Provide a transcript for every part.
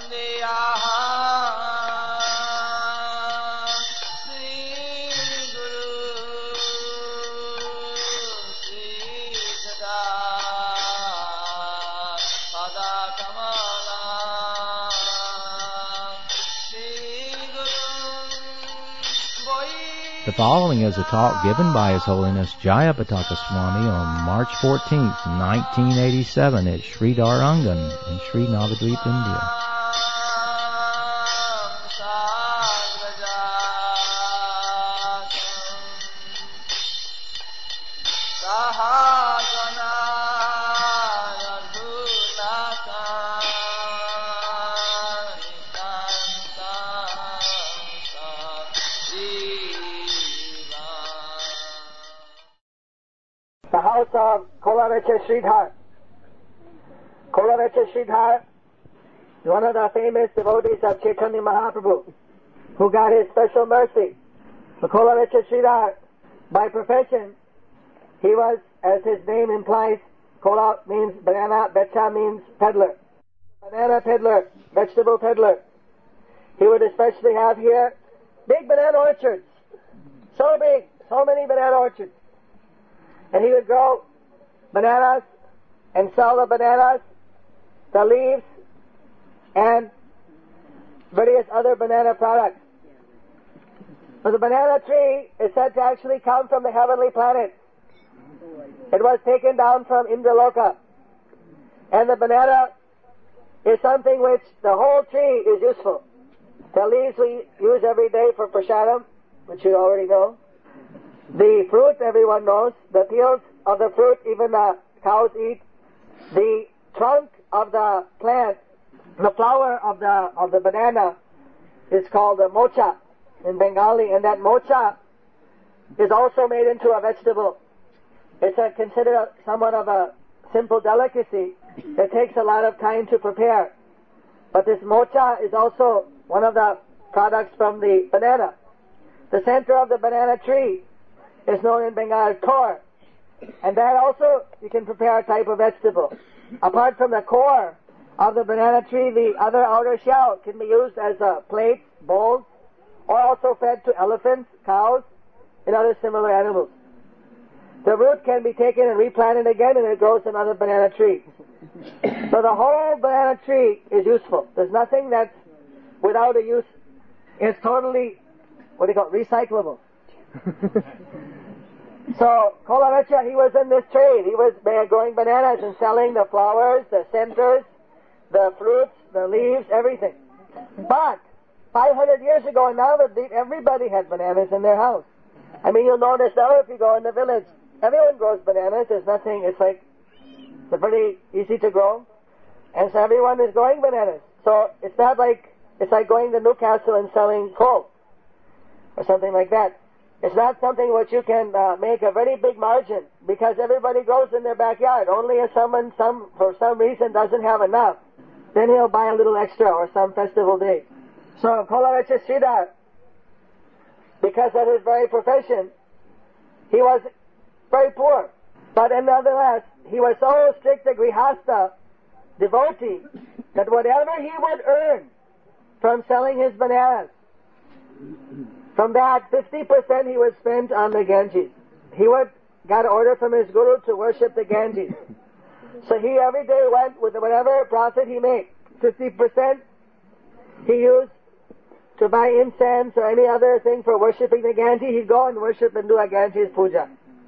The following is a talk given by His Holiness Jayapataka Swami on March 14th, 1987 at Sri Darangan in Sri Navadvip, India. The house of Kolavecha Sridhar. Kolavecha Sridhar is one of the famous devotees of Chaitanya Mahaprabhu, who got his special mercy. So Kolavecha Sridhar, by profession, he was, as his name implies, Kola means banana, Vecha means peddler. Banana peddler, vegetable peddler. He would especially have here big banana orchards. So big, so many banana orchards. And he would grow bananas and sell the bananas, the leaves, and various other banana products. So the banana tree is said to actually come from the heavenly planet. It was taken down from Indraloka. And the banana is something which the whole tree is useful. The leaves we use every day for prasadam, which you already know. The fruit, everyone knows. The peels of the fruit, even the cows eat. The trunk of the plant, the flower of the banana, is called the mocha in Bengali, and that mocha is also made into a vegetable. It's considered somewhat of a simple delicacy. It takes a lot of time to prepare. But this mocha is also one of the products from the banana. The center of the banana tree is known in Bengal as core. And that also, you can prepare a type of vegetable. Apart from the core of the banana tree, the other outer shell can be used as plates, bowls, or also fed to elephants, cows, and other similar animals. The root can be taken and replanted again, and it grows another banana tree. So the whole banana tree is useful. There's nothing that's without a use. It's totally, recyclable. So, Kolavecha, he was in this trade. He was growing bananas and selling the flowers, the centers, the fruits, the leaves, everything. But 500 years ago, now everybody had bananas in their house. I mean, you'll notice now if you go in the village, everyone grows bananas. There's nothing, it's pretty easy to grow. And so everyone is growing bananas. So it's not like, it's like going to Newcastle and selling coal or something like that. It's not something which you can make a very big margin, because everybody grows in their backyard. Only if someone, for some reason, doesn't have enough, then he'll buy a little extra or some festival day. So Kolavecha Sridhar, because of his very profession, he was very poor. But nevertheless, he was so strict a grihastha devotee that whatever he would earn from selling his bananas, from that, 50% he would spend on the Ganges. He got an order from his guru to worship the Ganges. So he every day went with whatever profit he made. 50% he used to buy incense or any other thing for worshipping the Ganges. He'd go and worship and do a Ganges puja.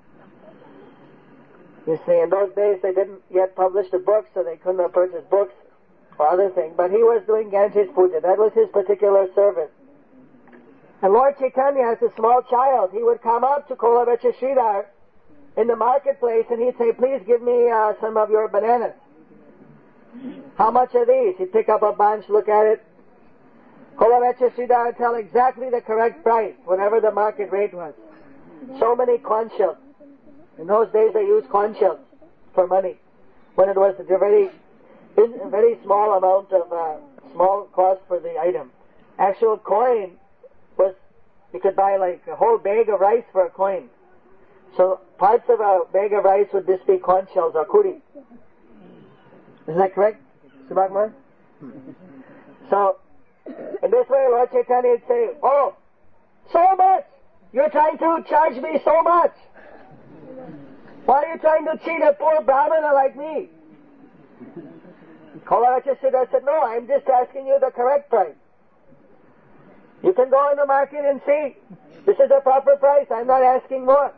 You see, in those days they didn't yet publish the books, so they couldn't have purchased books or other things. But he was doing Ganges puja. That was his particular service. And Lord Chaitanya, as a small child, he would come up to Kolavecha Sridhar in the marketplace and he'd say, please give me some of your bananas. How much are these? He'd pick up a bunch, look at it. Kolavecha Sridhar would tell exactly the correct price, whatever the market rate was. So many conchals. In those days they used conchals for money, when it was a very small amount of, small cost for the item. Actual coin was, you could buy like a whole bag of rice for a coin. So parts of a bag of rice would just be conch shells or kuri. Is that correct, Subhagman? So, in this way, Lord Chaitanya would say, oh, so much! You're trying to charge me so much! Why are you trying to cheat a poor Brahmana like me? Kaulavacha Siddhar said, no, I'm just asking you the correct price. You can go in the market and see. This is the proper price. I'm not asking more.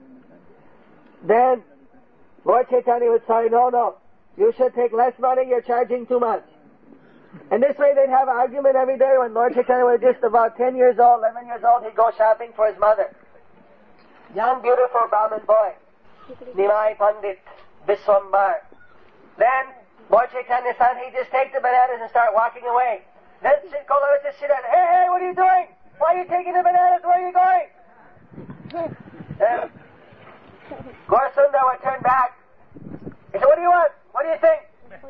Then Lord Chaitanya would say, no, you should take less money. You're charging too much. And this way they'd have an argument every day. When Lord Chaitanya was just about 10 years old, 11 years old, he'd go shopping for his mother. Young, beautiful Brahmin boy. Nimai Pandit, Viswambar. Then Lord Chaitanya's son, he'd just take the bananas and start walking away. Then Kaulavacha Siddhar, hey, what are you doing? Why are you taking the bananas? Where are you going? Then Gaurasundar would turn back. He said, what do you want? What do you think?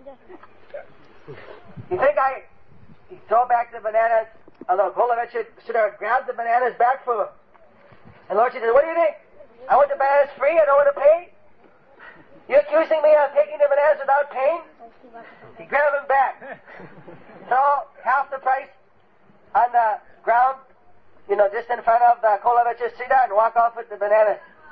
You think he'd throw back the bananas, although Kaulavacha Siddhar grabbed the bananas back from him. And Lord Chaitanya said, what do you think? I want the bananas free, I don't want to pay? You're accusing me of taking the bananas without paying? He grabbed them back. So, half the price on the ground, just in front of the Kaulavacha Siddhar, and walk off with the bananas.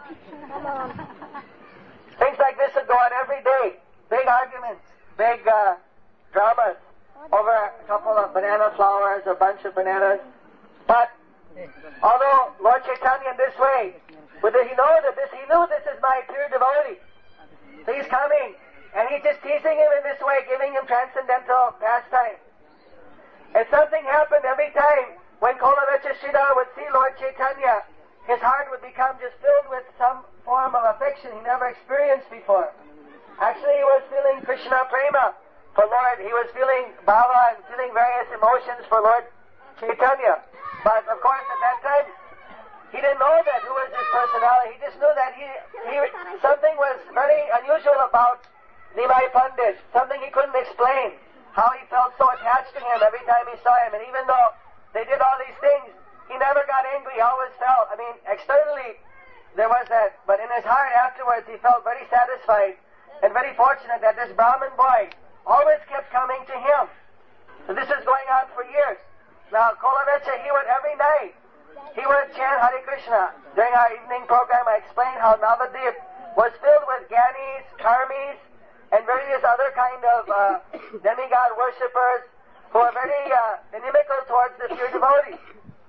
Things like this would go on every day. Big arguments, big dramas over a couple of banana flowers, a bunch of bananas. But although Lord Chaitanya in this way, he knew this is my pure devotee. So he's coming, and he's just teasing him in this way, giving him transcendental pastime. And something happened every time when Kaulavacha Siddhar would see Lord Chaitanya, his heart would become just filled with some form of affection he never experienced before. Actually, he was feeling Krishna Prema for Lord. He was feeling Bhava and feeling various emotions for Lord Chaitanya. But of course, at that time, he didn't know that who was his personality. He just knew that something was very unusual about Nimai Pandit. Something he couldn't explain. How he felt so attached to him every time he saw him. And even though they did all these things, he never got angry. He always felt, externally there was that, but in his heart afterwards he felt very satisfied and very fortunate that this Brahmin boy always kept coming to him. So this is going on for years. Now Kaulavacha, every night, he would chant Hare Krishna. During our evening program, I explained how Navadvip was filled with Gyanis, Karmis, and various other kind of demigod worshippers who are very inimical towards the pure devotees.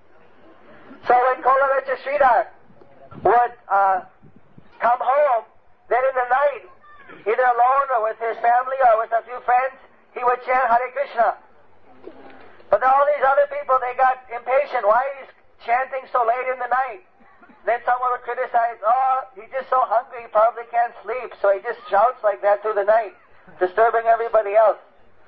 So when Kaulavacha Sridhar would come home, then in the night, either alone or with his family or with a few friends, he would chant Hare Krishna. But then all these other people, they got impatient. Why he's chanting so late in the night? Then someone would criticize, he's just so hungry, he probably can't sleep, so he just shouts like that through the night, disturbing everybody else.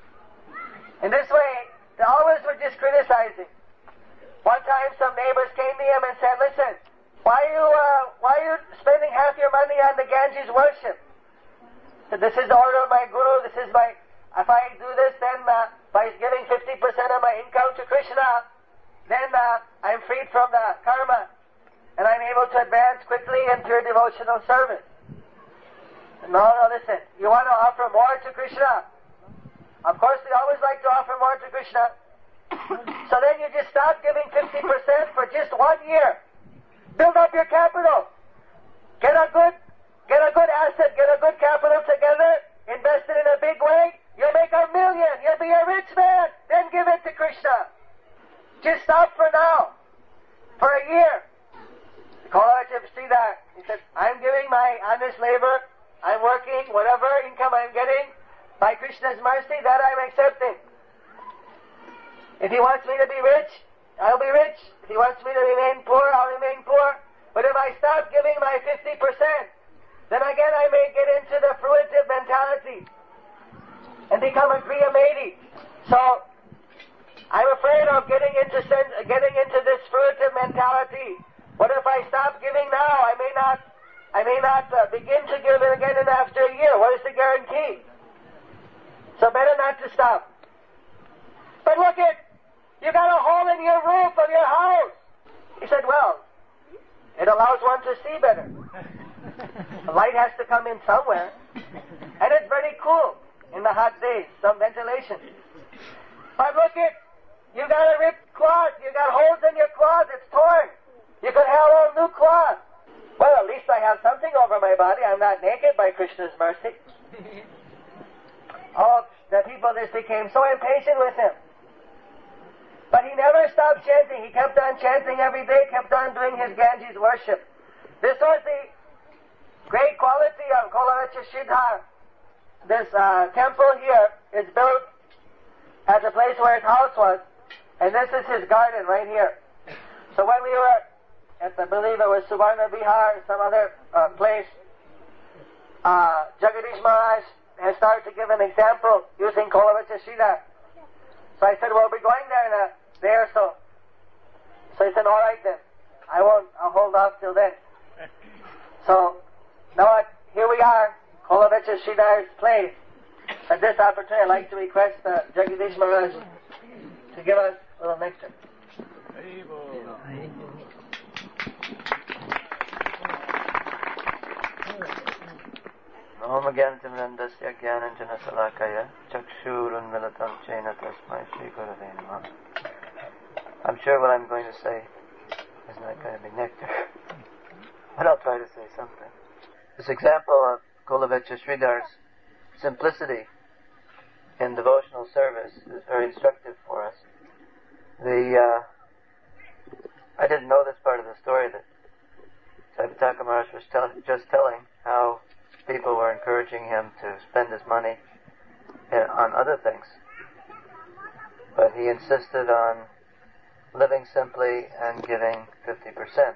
In this way, they always were just criticizing. One time some neighbors came to him and said, listen, why are you spending half your money on the Ganges worship? So this is the order of my guru, if I do this, then by giving 50% of my income to Krishna, then I'm freed from the karma. And I'm able to advance quickly in pure devotional service. No, listen. You want to offer more to Krishna? Of course, we always like to offer more to Krishna. So then you just stop giving 50% for just 1 year. Build up your capital. Get a good asset, get a good capital together, invest it in a big way. You'll make $1 million. You'll be a rich man. Then give it to Krishna. Just stop for now. For a year. Kaulavacha Siddhar, he said, I'm giving my honest labor, I'm working, whatever income I'm getting, by Krishna's mercy, that I'm accepting. If he wants me to be rich, I'll be rich. If he wants me to remain poor, I'll remain poor. But if I stop giving my 50%, then again I may get into the fruitive mentality and become a Kriya Medi. So, I'm afraid of getting into this fruitive mentality. What if I stop giving now? I may not begin to give it again after a year. What is the guarantee? So better not to stop. But look you got a hole in your roof of your house. He said, well, it allows one to see better. The light has to come in somewhere. And it's very cool in the hot days, some ventilation. But look it, you got a ripped cloth, you got holes in your cloth, it's torn. You could have a new cloth. Well, at least I have something over my body. I'm not naked by Krishna's mercy. Oh, the people just became so impatient with him. But he never stopped chanting. He kept on chanting every day, kept on doing his Ganges worship. This was the great quality of Kolavecha Sridhar. This temple here is built at the place where his house was, and this is his garden right here. So when we were at, I believe it was Suvarna Bihar, some other place, Jagadish Maharaj has started to give an example using Kolavecha Sridhar. So I said, well, we're going there in a day or so. So he said, all right then. I'll hold off till then. So, now here we are, Kolavecha Sridhar's place. At this opportunity, I'd like to request Jagadish Maharaj to give us a little nectar. Om Gyantimrandasya Gyananjana Salakaya Chakshurunmilatam Chena Tasmai Shri Gurave Namah. I'm sure what I'm going to say is not going to be nectar, but I'll try to say something. This example of Kolavecha Sridhar's simplicity in devotional service is very instructive for us. I didn't know this part of the story that Saipataka Maharaj was just telling how people were encouraging him to spend his money on other things. But he insisted on living simply and giving 50%.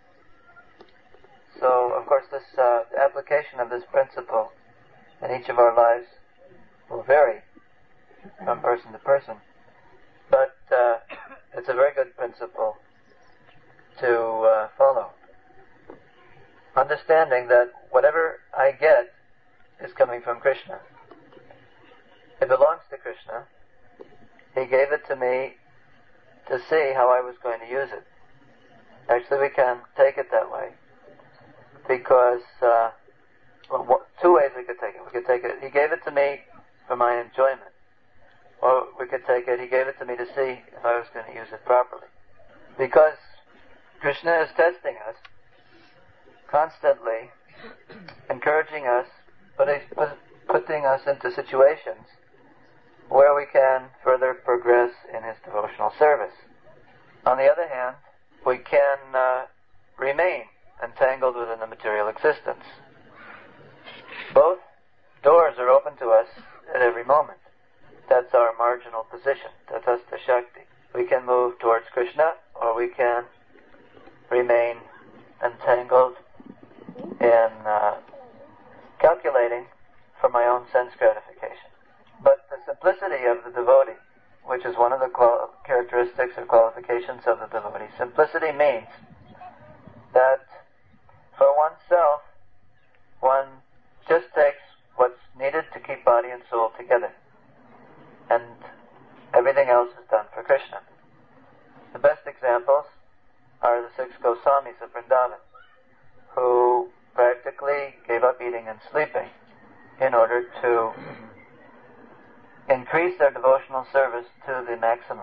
So, of course, this the application of this principle in each of our lives will vary from person to person. But it's a very good principle to follow. Understanding that whatever I get is coming from Krishna. It belongs to Krishna. He gave it to me to see how I was going to use it. Actually, we can take it that way. Because, two ways we could take it. We could take it, he gave it to me for my enjoyment. Or we could take it, he gave it to me to see if I was going to use it properly. Because Krishna is testing us constantly, encouraging us, putting us into situations where we can further progress in his devotional service. On the other hand, we can remain entangled within the material existence. Both doors are open to us at every moment. That's our marginal position. That's Tatastha Shakti. We can move towards Krishna, or we can remain entangled in calculating for my own sense gratification. But the simplicity of the devotee, which is one of the characteristics or qualifications of the devotee, simplicity means that for oneself, one just takes what's needed to keep body and soul together, and everything else is done for Krishna. The best examples are the 6 Goswamis of Vrindavan, who practically gave up eating and sleeping in order to increase their devotional service to the maximum.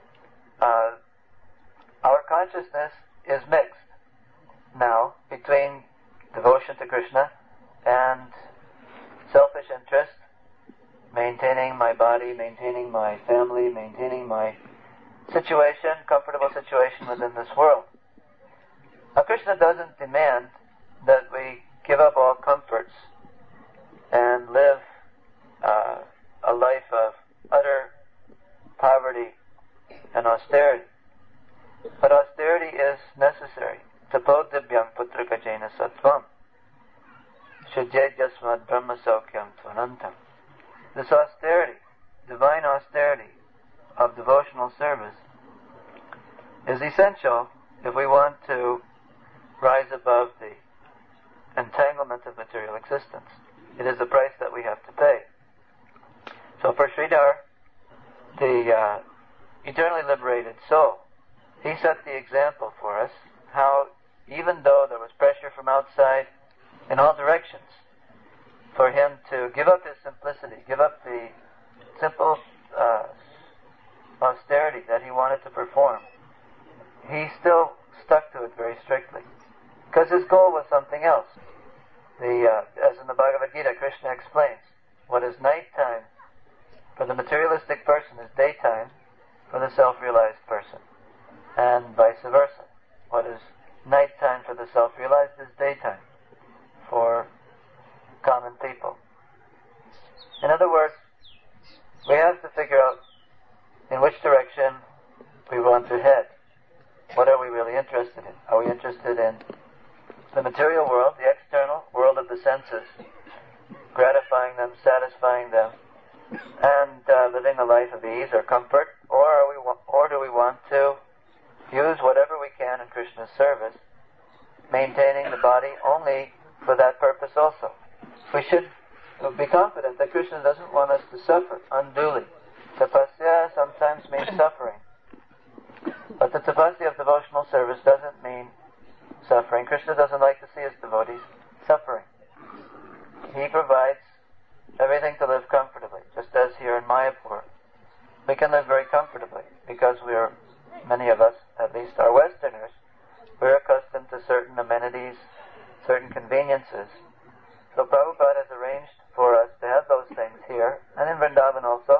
Our consciousness is mixed now between devotion to Krishna and selfish interest, maintaining my body, maintaining my family, maintaining my situation, comfortable situation within this world. Now, Krishna doesn't demand that we give up all comforts and live a life of utter poverty and austerity. But austerity is necessary. Tapodibyam putraka jena sattvam shujyajasmad brahma saukyam tvanantam. This austerity, divine austerity of devotional service, is essential if we want to rise above the entanglement of material existence. It is the price that we have to pay. So for Sridhar, the eternally liberated soul, he set the example for us how, even though there was pressure from outside in all directions, for him to give up his simplicity, give up the simple duty that he wanted to perform, he still stuck to it very strictly, because his goal was something else. As in the Bhagavad Gita, Krishna explains, what is nighttime for the materialistic person is daytime for the self-realized person, and vice versa. What is nighttime for the self-realized is daytime for common people. In other words, we have to figure out in which direction we want to head. What are we really interested in? Are we interested in the material world, the external world of the senses, gratifying them, satisfying them, and living a life of ease or comfort, or do we want to use whatever we can in Krishna's service, maintaining the body only for that purpose also? We should be confident that Krishna doesn't want us to suffer unduly. Tapasya sometimes means suffering, but the tapasya of devotional service doesn't mean suffering. Krishna doesn't like to see his devotees suffering. He provides everything to live comfortably, just as here in Mayapur. We can live very comfortably because many of us, at least are Westerners, we're accustomed to certain amenities, certain conveniences. So Prabhupada has arranged for us to have those things here, and in Vrindavan also,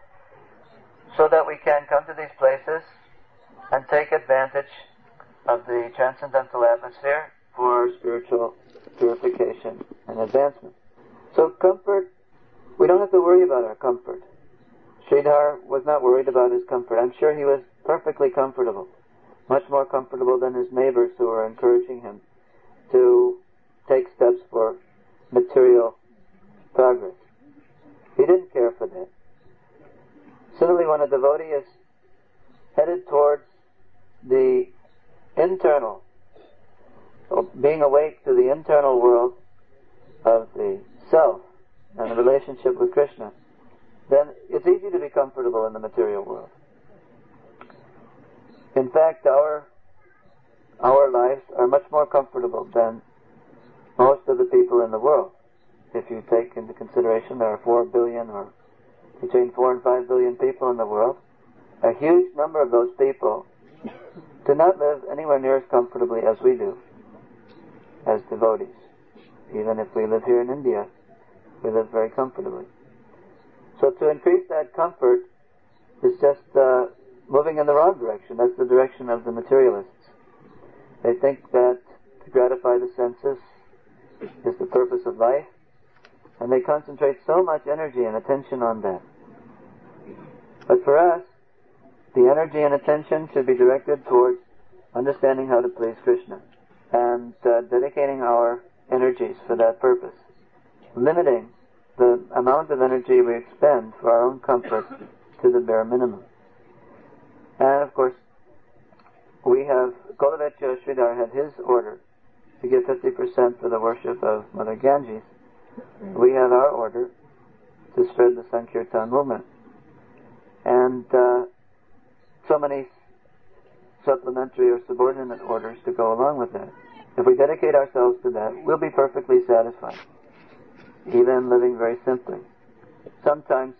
so that we can come to these places and take advantage of the transcendental atmosphere for our spiritual purification and advancement. So comfort, we don't have to worry about our comfort. Sridhar was not worried about his comfort. I'm sure he was perfectly comfortable, much more comfortable than his neighbors who were encouraging him to take steps for material progress. He didn't care for that. Similarly, when a devotee is headed towards the internal, or being awake to the internal world of the self and the relationship with Krishna, then it's easy to be comfortable in the material world. In fact, our lives are much more comfortable than most of the people in the world. If you take into consideration there are 4 billion or between 4 and 5 billion people in the world, a huge number of those people do not live anywhere near as comfortably as we do as devotees. Even if we live here in India, we live very comfortably. So to increase that comfort is just moving in the wrong direction. That's the direction of the materialists. They think that to gratify the senses is the purpose of life, and they concentrate so much energy and attention on that. But for us, the energy and attention should be directed towards understanding how to please Krishna and dedicating our energies for that purpose, limiting the amount of energy we expend for our own comfort to the bare minimum. And of course, we have, Golovecha Sridhar had his order to give 50% for the worship of Mother Ganges. We have our order to spread the Sankirtan movement. And so many supplementary or subordinate orders to go along with that. If we dedicate ourselves to that, we'll be perfectly satisfied, even living very simply. Sometimes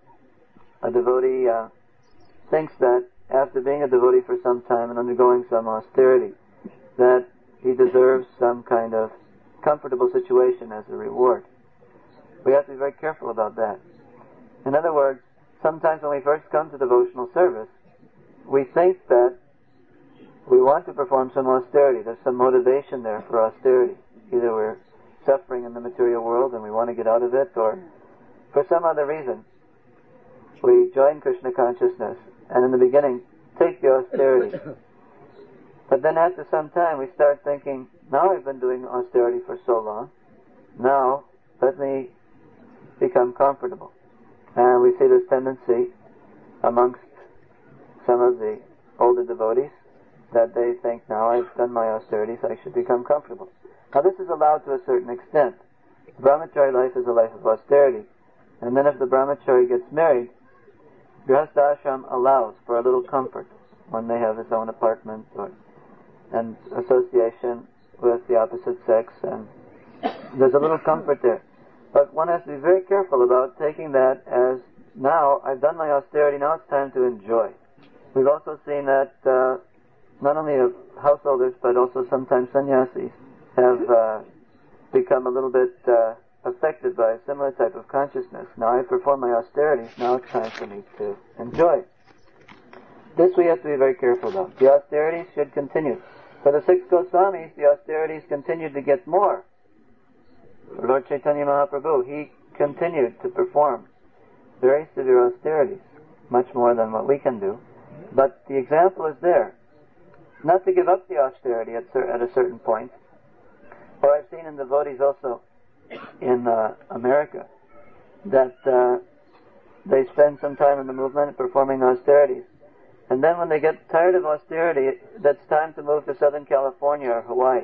a devotee thinks that after being a devotee for some time and undergoing some austerity, that he deserves some kind of comfortable situation as a reward. We have to be very careful about that. In other words, sometimes when we first come to devotional service, we think that we want to perform some austerity. There's some motivation there for austerity. Either we're suffering in the material world and we want to get out of it, or for some other reason we join Krishna consciousness and in the beginning take the austerity. But then after some time we start thinking, now I've been doing austerity for so long, now let me become comfortable. And we see this tendency amongst some of the older devotees that they think, now I've done my austerities, I should become comfortable. Now this is allowed to a certain extent. The brahmachari life is a life of austerity. And then if the brahmachari gets married, Grihastha Ashram allows for a little comfort when they have his own apartment and association with the opposite sex, and there's a little comfort there. But one has to be very careful about taking that as, now I've done my austerity, now it's time to enjoy. we've also seen that not only householders but also sometimes sannyasis have become a little bit affected by a similar type of consciousness. Now I perform my austerities, now it's time for me to enjoy. This we have to be very careful of. The austerities should continue. For the 6 Goswamis, the austerities continued to get more. For Lord Chaitanya Mahaprabhu, he continued to perform very severe austerities, much more than what we can do. But the example is there. Not to give up the austerity at a certain point. Or I've seen in devotees also in America that they spend some time in the movement performing austerities. And then when they get tired of austerity, that's time to move to Southern California or Hawaii.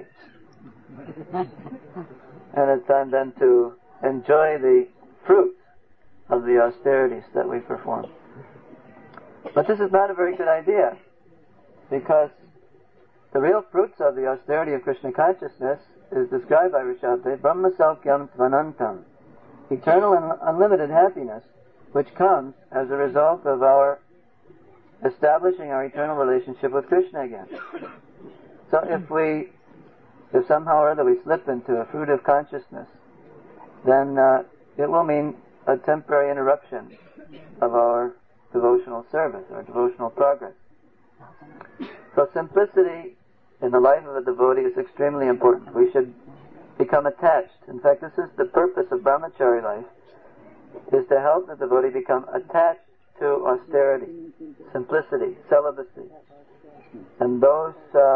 And it's time then to enjoy the fruit of the austerities that we perform. But this is not a very good idea, because the real fruits of the austerity of Krishna consciousness is described by Rishabdev, Brahma Saukyam Svanantam, eternal and unlimited happiness, which comes as a result of our establishing our eternal relationship with Krishna again. So if somehow or other we slip into a fruitive consciousness, then it will mean a temporary interruption of our devotional service, our devotional progress. So simplicity in the life of a devotee is extremely important. We should become attached. In fact, this is the purpose of brahmachari life, is to help the devotee become attached to austerity, simplicity, celibacy. And those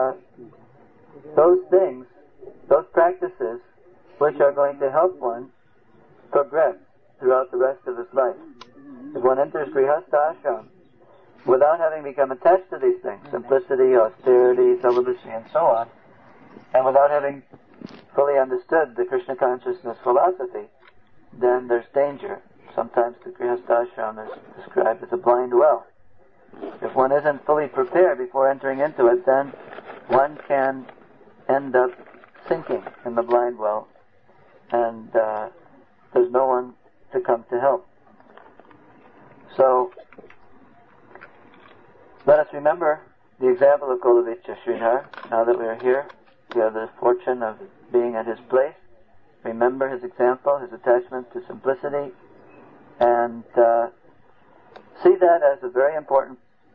things, those practices, which are going to help one progress throughout the rest of his life. If one enters Grihastha ashram without having become attached to these things, simplicity, austerity, celibacy, and so on, and without having fully understood the Krishna consciousness philosophy, then there's danger. Sometimes the Grihastha ashram is described as a blind well. If one isn't fully prepared before entering into it, then one can end up sinking in the blind well, and there's no one to come to help. So, let us remember the example of Golovicha Sridhar. Now that we are here, we have the fortune of being at his place. Remember his example, his attachment to simplicity, and see that as a very important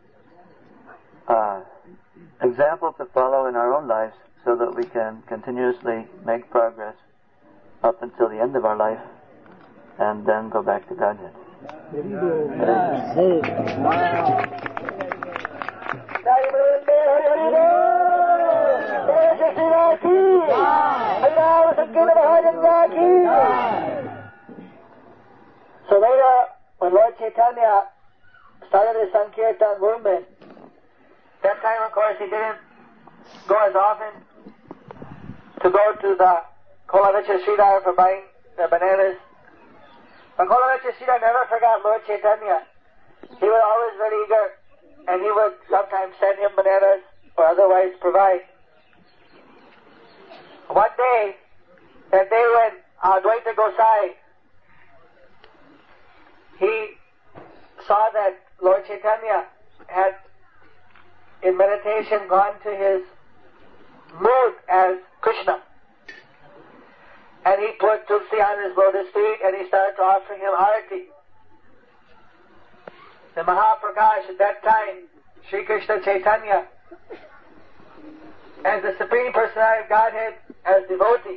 example to follow in our own lives, so that we can continuously make progress up until the end of our life, and then go back to Godhead. So later, when Lord Chaitanya started the Sankirtan movement, that time, of course, he didn't go as often to go to the Kolavicha Sridhar for buying the bananas. But Kolavicha Sridhar never forgot Lord Chaitanya. He was always very eager, and he would sometimes send him bananas or otherwise provide. One day, that day when Advaita Gosai, he saw that Lord Chaitanya had in meditation gone to his mood as Krishna. And he put Tulsi on his lotus feet and he started offering him arati. The Mahaprakash at that time, Sri Krishna Chaitanya, as the Supreme Personality of Godhead, as devotee,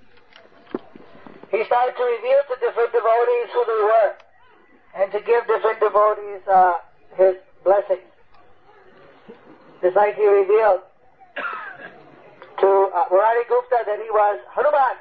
he started to reveal to different devotees who they were, and to give different devotees his blessings. Just like he revealed to Murari Gupta that he was Hanuman.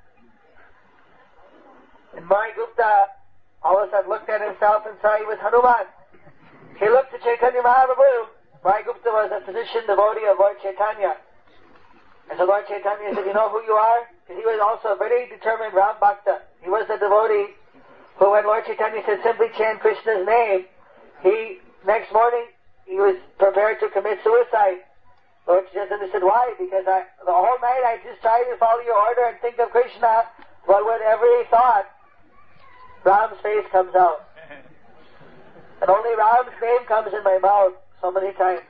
And Murari Gupta all of a sudden looked at himself and saw he was Hanuman. He looked at Chaitanya Mahaprabhu. Murari Gupta was a physician devotee of Lord Chaitanya. And so Lord Chaitanya said, you know who you are? Because he was also a very determined Ram Bhakta. He was a devotee who, when Lord Chaitanya said simply chant Krishna's name, next morning he was prepared to commit suicide. Lord Chaitanya said, why? Because the whole night I just tried to follow your order and think of Krishna, but with every thought, Ram's face comes out. And only Ram's name comes in my mouth. so many times.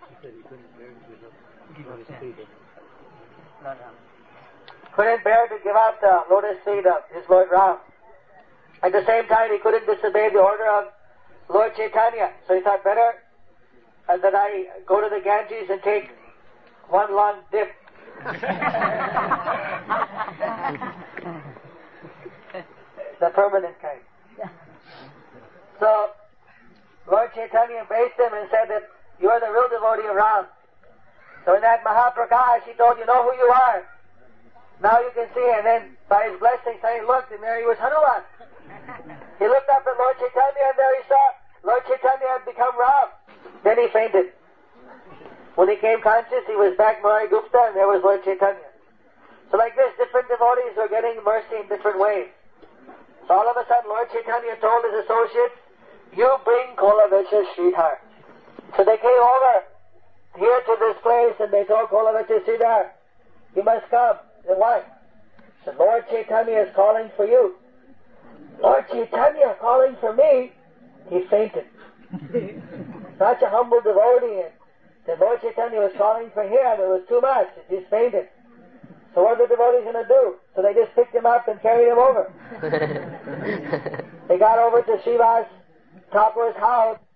Couldn't bear to give up the lotus feet of his Lord Ram. At the same time, he couldn't disobey the order of Lord Chaitanya. So he thought, better that I go to the Ganges and take one long dip. The permanent kind. So Lord Chaitanya embraced him and said that you are the real devotee of Ram. So in that Mahaprakash, he told you know who you are. Now you can see, and then by his blessing, he looked, and there he was Hanuman. He looked up at Lord Chaitanya, and there he saw Lord Chaitanya had become Ram. Then he fainted. When he came conscious, he was back Murari Gupta, and there was Lord Chaitanya. So like this, different devotees were getting mercy in different ways. So all of a sudden, Lord Chaitanya told his associates, you bring Kolavecha Sridhar. So they came over here to this place, and they told Kolavecha Sridhar, you must come. He said, why? He said, Lord Chaitanya is calling for you. Lord Chaitanya calling for me? He fainted. Such a humble devotee. And the Lord Chaitanya was calling for him. It was too much. He just fainted. So what are the devotees going to do? So they just picked him up and carried him over. They got over to Shiva's Thakur's house.